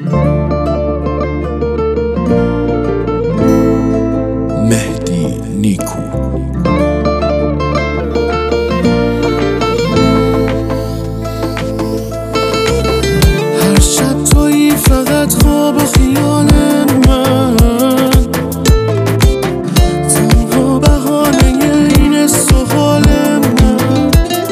مهدی نیکو. هر شب تویی فقط خواب و خیال من، تنها بهانه این سوال من.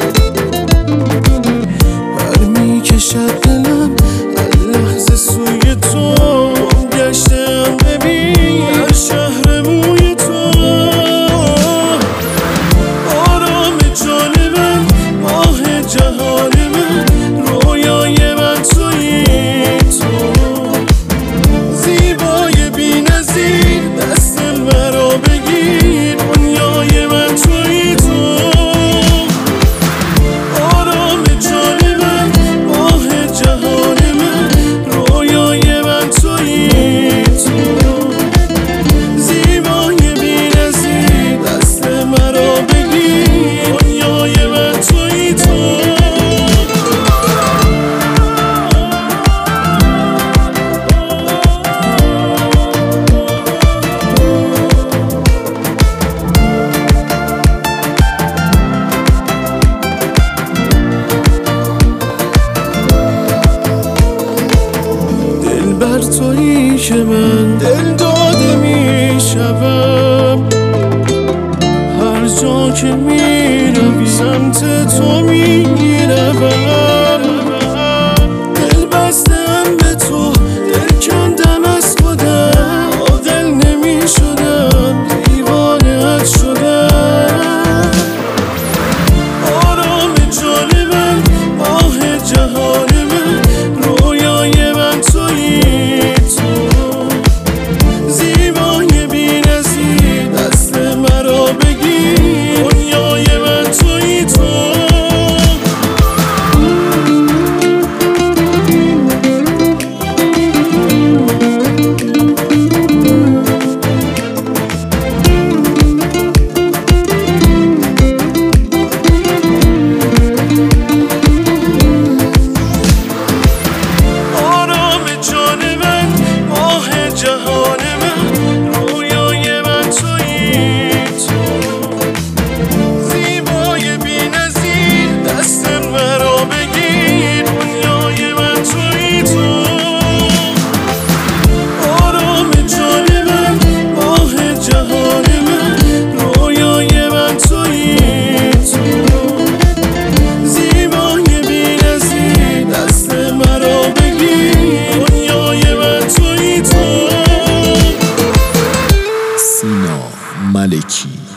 برمیکشد دلم هر لحظه سوی تو، گشتم ببین هر شهر موی تو. آرام جان من، ماه جهان من، رویای من تویی تو. زیبای بی نظیر دست مرا بگیر، دنیای من تویی تو. آرام جان من، ماه جهان من، رویای من تویی تو. زیبای بی نظیر دست مرا بگیر، دنیای من تویی تو. بر تویی که من دل داده میشوم، هر جا که میروی سمت تو میروم. دل بستم به تو، دل کندم از خودم، عاقل نمیشدم، دیوانه‌ات شدم. آرام جان من، ماه جهان من، رویای من تویی. سینا ملکی.